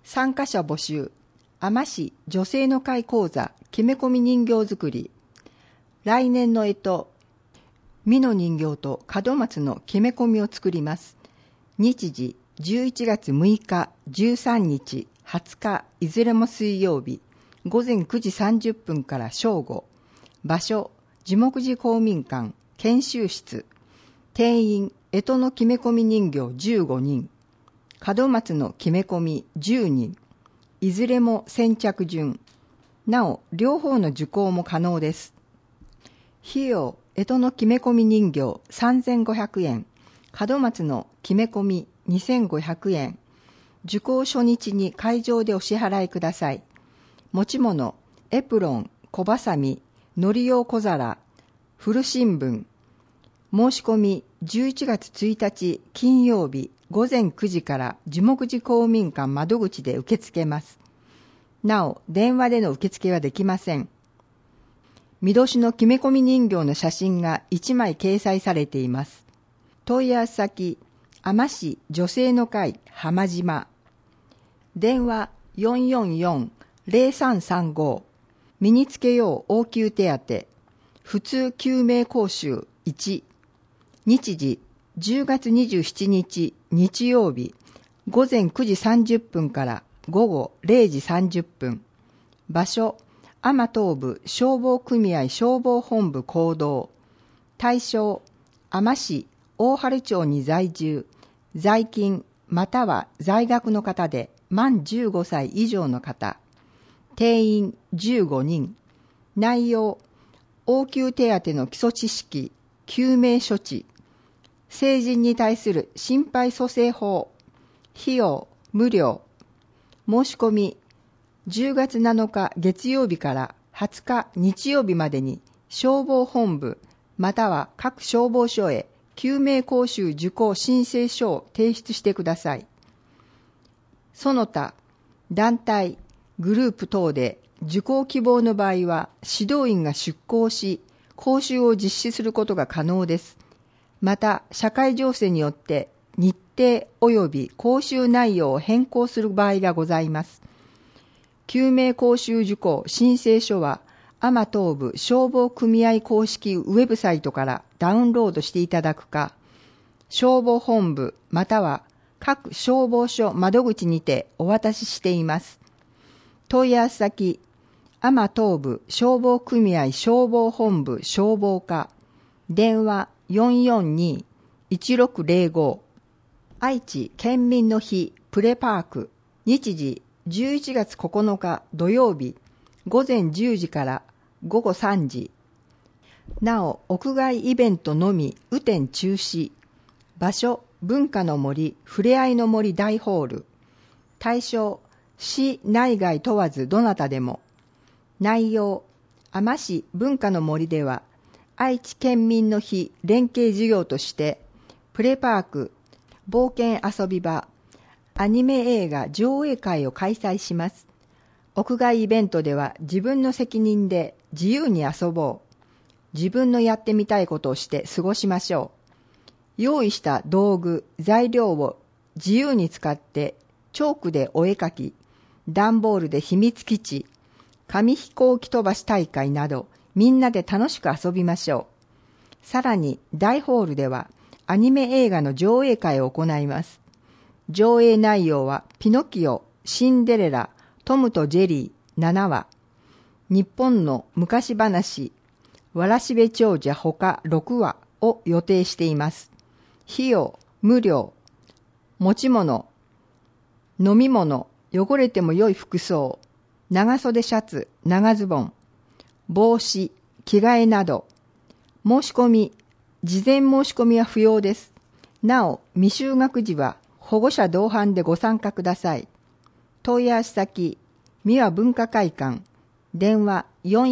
参加者募集。海士市女性の会講座決め込み人形作り。来年の干支、美の人形と門松の決め込みを作ります。日時11月6日、13日、20日、いずれも水曜日、午前9時30分から正午。場所、樹木寺公民館、研修室。定員、干支の決め込み人形15人。門松の決め込み10人。いずれも先着順。なお、両方の受講も可能です。費用、干支の決め込み人形3500円。門松の決め込み2500円。受講初日に会場でお支払いください。持ち物、エプロン、小ばさみ、のり用小皿、古新聞。申し込み11月1日金曜日午前9時から樹木寺公民館窓口で受け付けます。なお、電話での受付はできません。見年の決め込み人形の写真が1枚掲載されています。問い合わせ先、海士市女性の会浜島。電話444-0335。身につけよう応急手当。普通救命講習1。日時10月27日日曜日午前9時30分から午後0時30分。場所、多摩東部消防組合消防本部講堂。対象、海士市大原町に在住、在勤または在学の方で満15歳以上の方。定員15人。内容、応急手当の基礎知識、救命処置。成人に対する心肺蘇生法。費用無料。申し込み10月7日月曜日から20日日曜日までに消防本部または各消防署へ救命講習受講申請書を提出してください。その他団体グループ等で受講希望の場合は指導員が出向し講習を実施することが可能です。また、社会情勢によって日程及び講習内容を変更する場合がございます。救命講習受講申請書は、多摩東部消防組合公式ウェブサイトからダウンロードしていただくか、消防本部または各消防署窓口にてお渡ししています。問い合わせ先、多摩東部消防組合消防本部消防課。電話442-1605。愛知県民の日プレパーク。日時11月9日土曜日午前10時から午後3時。なお、屋外イベントのみ雨天中止。場所、文化の森ふれあいの森大ホール。対象、市内外問わずどなたでも。内容、海士文化の森では愛知県民の日連携事業としてプレパーク、冒険遊び場、アニメ映画上映会を開催します。屋外イベントでは自分の責任で自由に遊ぼう。自分のやってみたいことをして過ごしましょう。用意した道具、材料を自由に使ってチョークでお絵かき、段ボールで秘密基地、紙飛行機飛ばし大会などみんなで楽しく遊びましょう。さらに大ホールではアニメ映画の上映会を行います。上映内容はピノキオ、シンデレラ、トムとジェリー7話、日本の昔話、わらしべ長者ほか6話を予定しています。費用無料。持ち物、飲み物、汚れても良い服装、長袖シャツ、長ズボン、帽子、着替えなど。申し込み、事前申し込みは不要です。なお、未就学児は保護者同伴でご参加ください。問い合わせ先、三輪文化会館、電話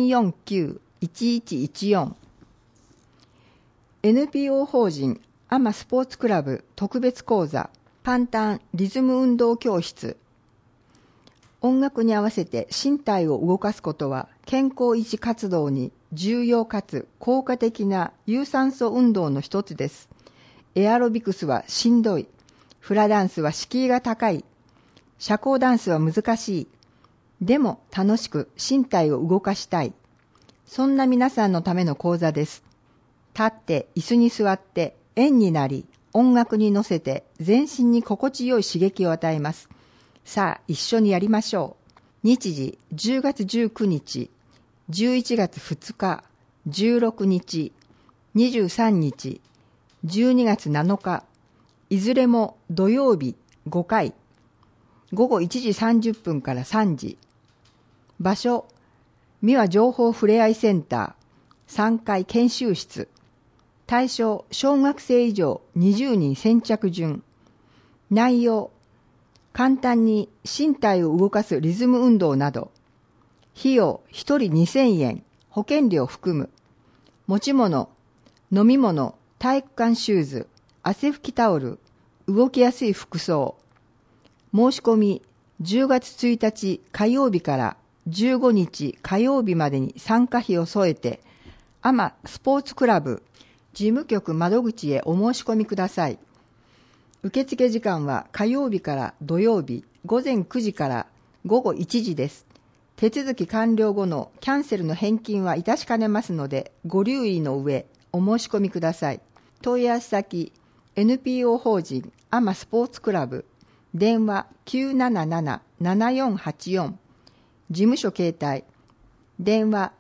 449-1114。NPO 法人多摩スポーツクラブ特別講座、パンタンリズム運動教室。音楽に合わせて身体を動かすことは健康維持活動に重要かつ効果的な有酸素運動の一つです。エアロビクスはしんどい。フラダンスは敷居が高い。 社交ダンスは難しい。でも楽しく身体を動かしたい。そんな皆さんのための講座です。立って椅子に座って円になり、音楽に乗せて全身に心地よい刺激を与えます。さあ一緒にやりましょう。日時10月19日、11月2日、16日、23日、12月7日、いずれも土曜日5回、午後1時30分から3時。場所、三輪情報ふれあいセンター、3階研修室。対象、小学生以上20人先着順。内容、簡単に身体を動かすリズム運動など。費用、1人2000円、保険料含む。持ち物、飲み物、体育館シューズ、汗拭きタオル、動きやすい服装。申し込み、10月1日火曜日から15日火曜日までに参加費を添えて、アマスポーツクラブ事務局窓口へお申し込みください。受付時間は火曜日から土曜日午前9時から午後1時です。手続き完了後のキャンセルの返金は致しかねますので、ご留意の上お申し込みください。問い合わせ先 NPO 法人アマスポーツクラブ、電話 977-7484、事務所携帯電話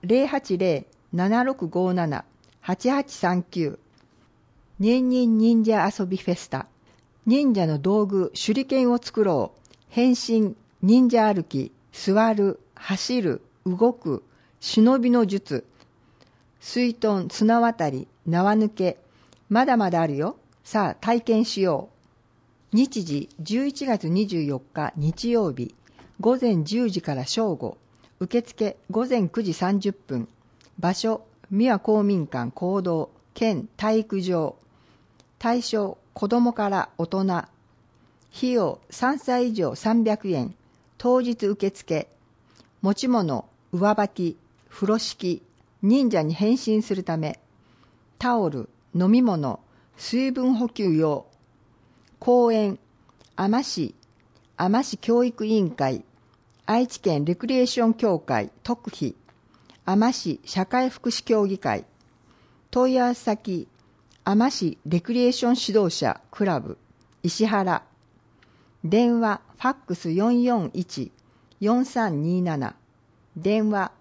080-7657-8839。年々忍者遊びフェスタ。忍者の道具手裏剣を作ろう。変身、忍者歩き、座る、走る、動く、忍びの術、水遁、綱渡り、縄抜け、まだまだあるよ。さあ体験しよう。日時11月24日日曜日、午前10時から正午。受付午前9時30分。場所、三輪公民館講堂兼体育場。対象、子供から大人。費用3歳以上300円。当日受付。持ち物、上履き、風呂敷、忍者に変身するため。タオル、飲み物、水分補給用。公園、海士教育委員会、愛知県レクリエーション協会特費、海士社会福祉協議会。問い合わせ先、海士レクリエーション指導者クラブ石原。電話ファックス441-4327、電話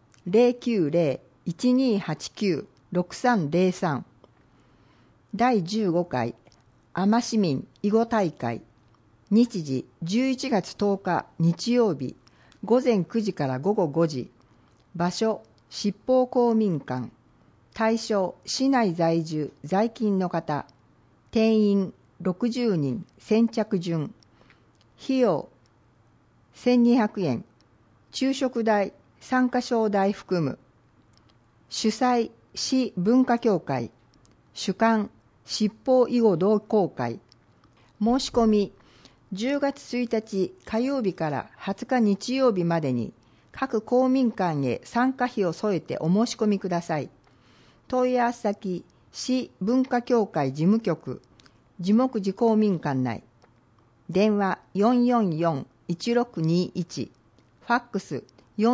090-1289-6303。第15回海士市民囲碁大会。日時11月10日日曜日、午前9時から午後5時。場所、七宝公民館。対象、市内在住在勤の方。定員60人先着順。費用1200円。昼食代、参加賞代含む。主催、市文化協会。主幹、七宝囲碁同好会。申し込み、10月1日火曜日から20日日曜日までに各公民館へ参加費を添えてお申し込みください。問い合わせ先、市文化協会事務局、樹木寺公民館内。電話 444-1621、ファックス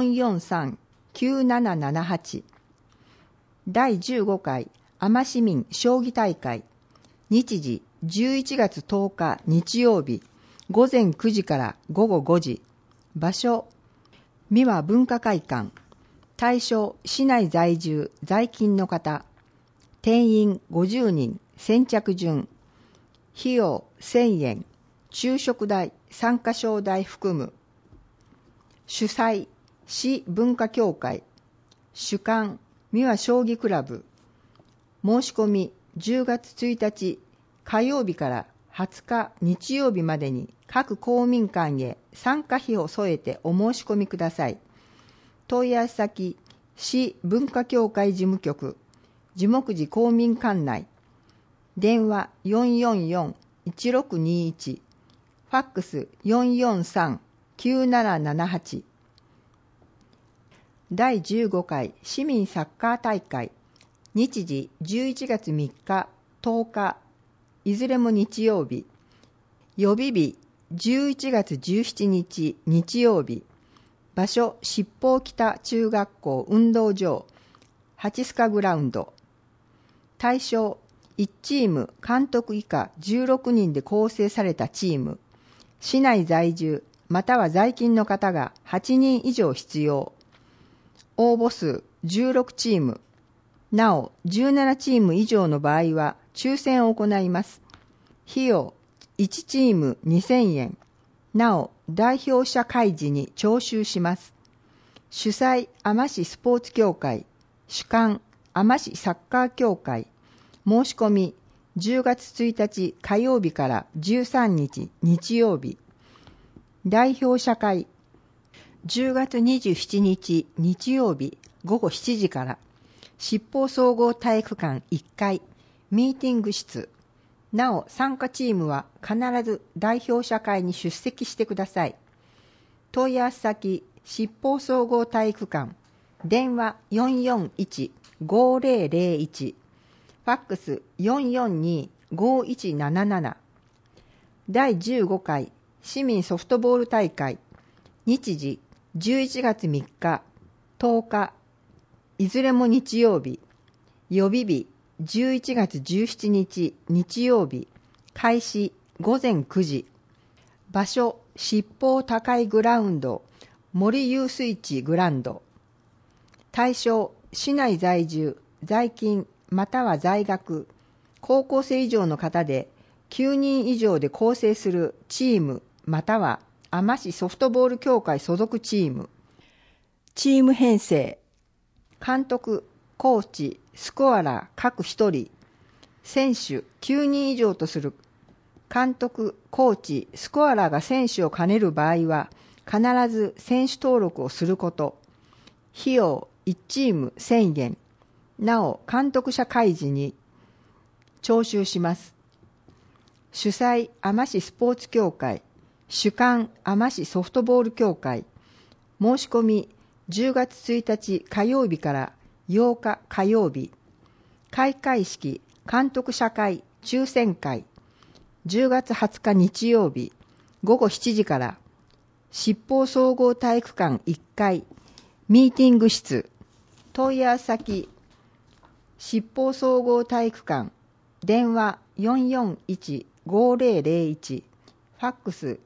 443-9778。第15回海士市民将棋大会。日時11月10日日曜日、午前9時から午後5時。場所、三輪文化会館。対象、市内在住在勤の方。定員50人先着順。費用1000円。昼食代、参加賞代含む。主催、市文化協会。主幹、三輪将棋クラブ。申し込み、10月1日火曜日から20日日曜日までに各公民館へ参加費を添えてお申し込みください。問い合わせ先、市文化協会事務局、樹木寺公民館内。電話 444-1621、ファックス 443-9778。第15回市民サッカー大会。日時11月3日、10日、いずれも日曜日。予備日 11月17日日曜日。場所、七宝北中学校運動場、ハチスカグラウンド。対象、1チーム監督以下16人で構成されたチーム。市内在住、または在勤の方が8人以上必要。応募数16チーム。なお、17チーム以上の場合は抽選を行います。費用、1チーム2000円。なお、代表者開示に徴収します。主催、海士スポーツ協会。主幹、海士サッカー協会。申し込み、10月1日火曜日から13日日曜日。代表者会、10月27日日曜日午後7時から、七宝総合体育館1階、ミーティング室。なお、参加チームは必ず代表者会に出席してください。問い合わせ先、七宝総合体育館、電話441-5001、ファックス442-5177。第15回市民ソフトボール大会、日時11月3日、10日、いずれも日曜日。予備日、11月17日日曜日。開始午前9時。場所、七宝高いグラウンド、森遊水地グランド。対象、市内在住、在勤、または在学、高校生以上の方で、9人以上で構成するチーム、または海士ソフトボール協会所属チーム。チーム編成、監督、コーチ、スコアラー各1人、選手9人以上とする。監督、コーチ、スコアラーが選手を兼ねる場合は、必ず選手登録をすること。費用1チーム1000円。なお、監督者開示に徴収します。主催、海士スポーツ協会。主幹、海士ソフトボール協会。申し込み、10月1日火曜日から8日火曜日。開会式、監督者会、抽選会。10月20日日曜日、午後7時から、七宝総合体育館1階、ミーティング室。問い合わせ先、七宝総合体育館、電話441-5001、ファックス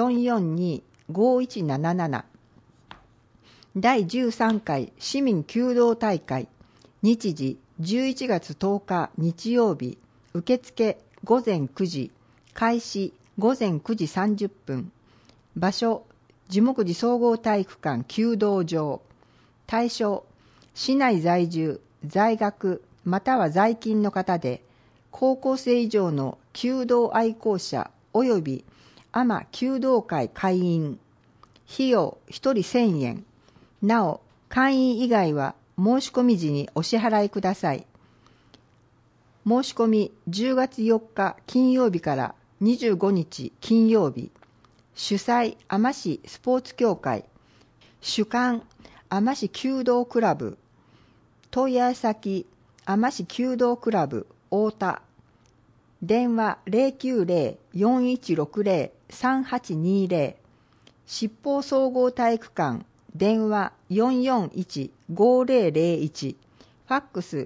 442-5177。第13回市民弓道大会、日時11月10日日曜日。受付午前9時。開始午前9時30分。場所、樹木寺総合体育館弓道場。対象、市内在住、在学、または在勤の方で、高校生以上の弓道愛好者及び海士弓道会会員。費用1人1000円。なお、会員以外は申し込み時にお支払いください。申し込み10月4日金曜日から25日金曜日。主催、海士スポーツ協会。主幹、海士弓道クラブ。問い合わせ先、海士弓道クラブ太田。電話090-4160-3820。七宝総合体育館。電話441-5001。ファックス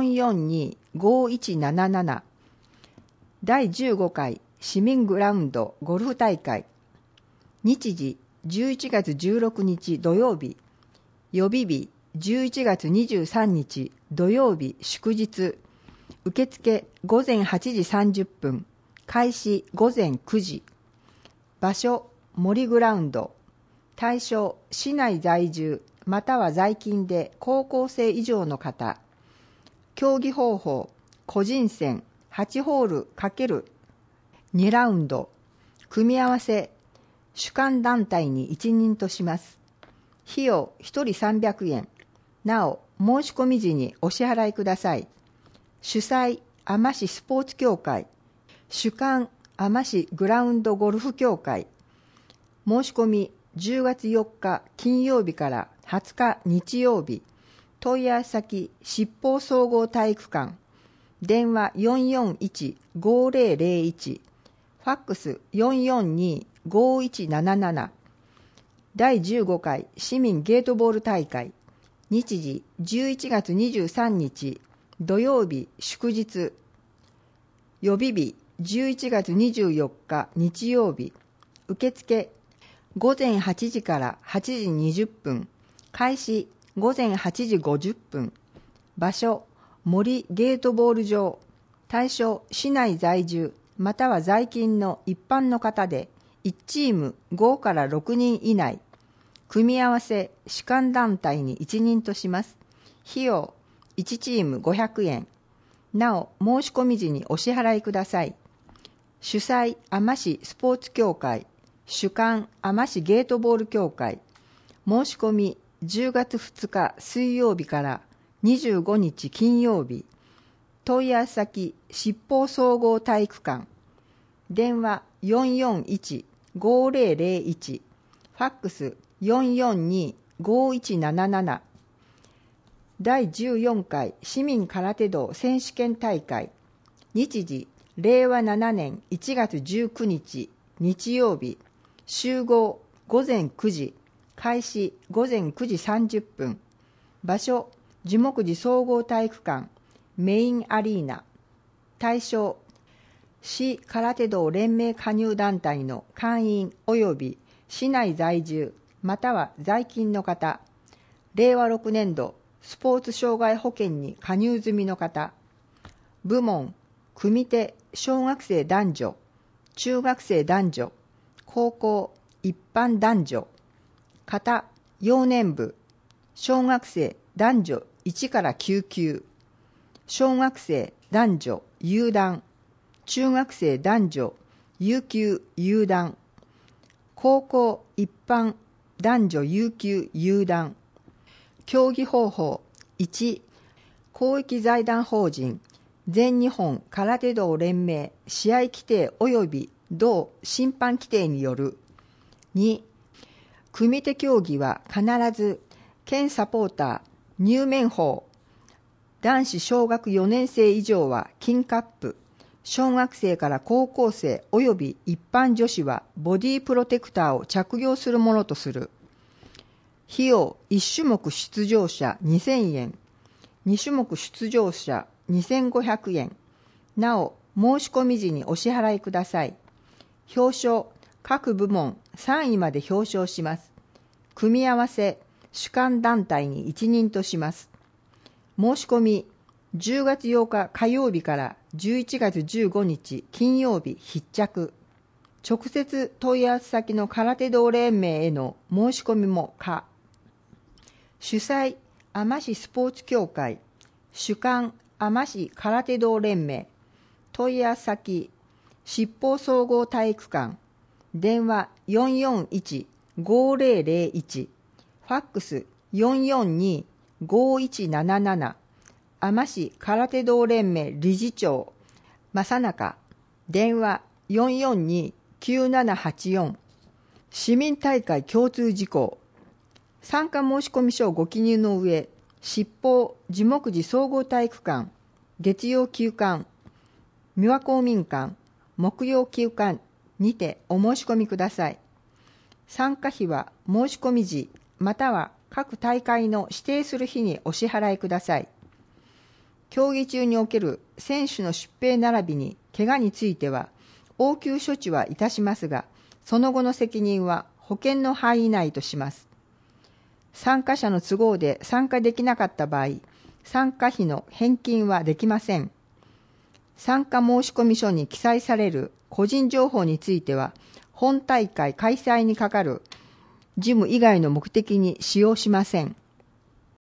442-5177。第15回市民グラウンドゴルフ大会。日時11月16日土曜日。予備日11月23日土曜日祝日。受付午前8時30分。開始午前9時。場所、森グラウンド。対象、市内在住、または在勤で高校生以上の方。競技方法、個人戦、8ホール×2ラウンド。組み合わせ、主幹団体に一任とします。費用1人300円。なお、申し込み時にお支払いください。主催、海士スポーツ協会。主幹、海士グラウンドゴルフ協会。申し込み10月4日金曜日から20日日曜日。問い合わせ先、七宝総合体育館。電話441-5001。ファックス 5177第15回市民ゲートボール大会日時11月23日土曜日祝日予備日11月24日日曜日受付午前8時から8時20分開始午前8時50分場所森ゲートボール場対象市内在住または在勤の一般の方で1チーム5から6人以内組み合わせ主管団体に1人とします費用1チーム500円なお申し込み時にお支払いください主催海士スポーツ協会主管海士ゲートボール協会申し込み10月2日水曜日から25日金曜日問い合わせ先七宝総合体育館電話441-5001ファックス442-5177第14回市民空手道選手権大会日時令和7年1月19日日曜日集合午前9時開始午前9時30分場所樹木寺総合体育館メインアリーナ対象市空手道連盟加入団体の会員及び市内在住または在勤の方令和6年度スポーツ障害保険に加入済みの方部門組手小学生男女中学生男女高校一般男女型幼年部小学生男女1から9級小学生男女有段中学生男女有級有段高校一般男女有級有段競技方法1公益財団法人全日本空手道連盟試合規定及び同審判規定による2組手競技は必ず県サポーター入免法男子小学4年生以上は金カップ小学生から高校生及び一般女子はボディプロテクターを着用するものとする費用1種目出場者2000円2種目出場者2500円なお申し込み時にお支払いください表彰各部門3位まで表彰します組み合わせ主管団体に1人とします申し込み10月8日火曜日から11月15日金曜日必着直接問い合わせ先の空手道連盟への申し込みも可主催海士スポーツ協会主管海士空手道連盟問い合わせ先七宝総合体育館電話441-5001ファックス442-5177海士空手道連盟理事長正中電話442-9784市民大会共通事項参加申込書をご記入の上七宝樹木寺総合体育館月曜休館三輪公民館木曜休館にてお申し込みください参加費は申し込み時または各大会の指定する日にお支払いください競技中における選手の疾病並びに怪我については応急処置はいたしますがその後の責任は保険の範囲内とします参加者の都合で参加できなかった場合参加費の返金はできません参加申込書に記載される個人情報については本大会開催に係る事務以外の目的に使用しません